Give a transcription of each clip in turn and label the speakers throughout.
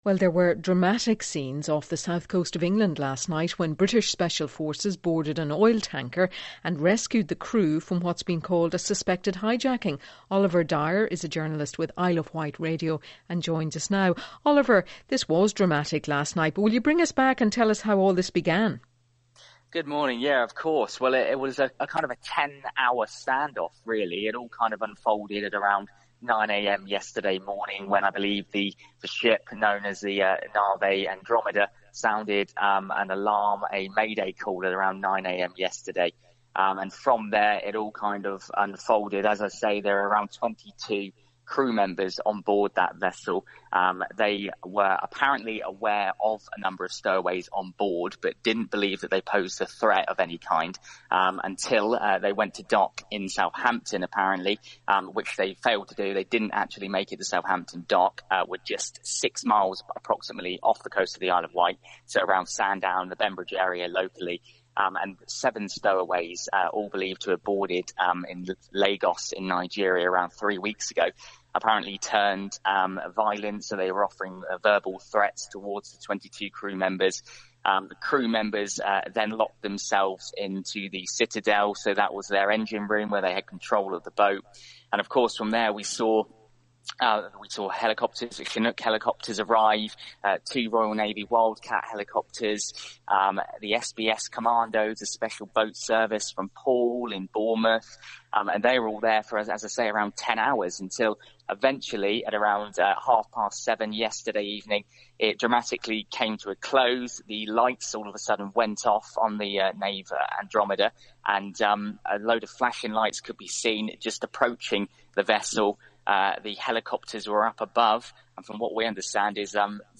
Speaker 1: Well, there were dramatic scenes off the south coast of England last night when British Special Forces boarded an oil tanker and rescued the crew from what's been called a suspected hijacking. Oliver Dyer is a journalist with Isle of Wight Radio and joins us now. Oliver, this was dramatic last night, but will you bring us back and tell us how all this began?
Speaker 2: Good morning. Yeah, of course. Well, it was a kind of a 10-hour standoff, really. It all kind of unfolded at around 9 a.m. yesterday morning when I believe the ship known as the Nave Andromeda sounded an alarm, a mayday call at around 9 a.m. yesterday. And from there, it all kind of unfolded. As I say, there are around 22 crew members on board that vessel. They were apparently aware of a number of stowaways on board, but didn't believe that they posed a threat of any kind until they went to dock in Southampton, apparently, which they failed to do. They didn't actually make it to Southampton dock. We're just 6 miles approximately off the coast of the Isle of Wight, so around Sandown, the Bembridge area locally. And 7 stowaways, all believed to have boarded in Lagos in Nigeria around 3 weeks ago, apparently turned violent. So they were offering verbal threats towards the 22 crew members. The crew members then locked themselves into the Citadel. So that was their engine room where they had control of the boat. And of course, from there, we saw helicopters, Chinook helicopters arrive, 2 Royal Navy Wildcat helicopters, the SBS Commandos, a special boat service from Poole in Bournemouth, and they were all there for, as I say, around 10 hours until eventually at around 7:30 yesterday evening, it dramatically came to a close. The lights all of a sudden went off on the Nave Andromeda, and a load of flashing lights could be seen just approaching the vessel. The helicopters were up above, and from what we understand is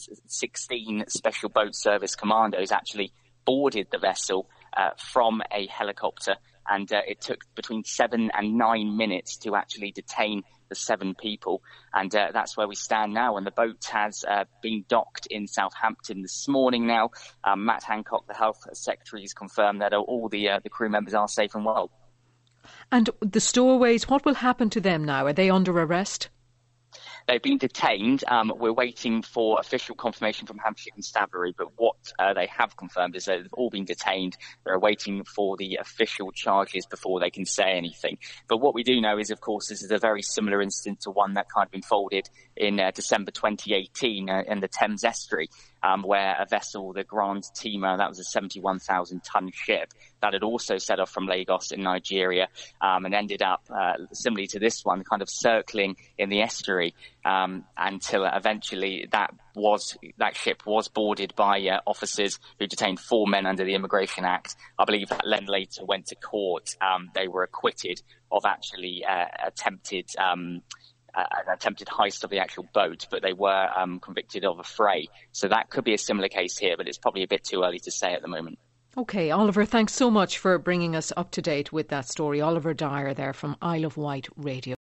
Speaker 2: 16 Special Boat Service commandos actually boarded the vessel from a helicopter, and it took between 7 and 9 minutes to actually detain the 7 people, and that's where we stand now. And the boat has been docked in Southampton this morning now. Matt Hancock, the Health Secretary, has confirmed that all the crew members are safe and well.
Speaker 1: And the stowaways, what will happen to them now? Are they under arrest?
Speaker 2: They've been detained. We're waiting for official confirmation from Hampshire Constabulary, but what they have confirmed is that they've all been detained. They're waiting for the official charges before they can say anything. But what we do know is, of course, this is a very similar incident to one that kind of unfolded in December 2018 in the Thames Estuary, where a vessel, the Grand Tema, that was a 71,000-ton ship, that had also set off from Lagos in Nigeria and ended up, similarly to this one, kind of circling in the estuary until eventually that ship was boarded by officers who detained 4 men under the Immigration Act. I believe that then later went to court. They were acquitted of actually an attempted heist of the actual boat, but they were convicted of affray. So that could be a similar case here, but it's probably a bit too early to say at the moment.
Speaker 1: OK, Oliver, thanks so much for bringing us up to date with that story. Oliver Dyer there from Isle of Wight Radio.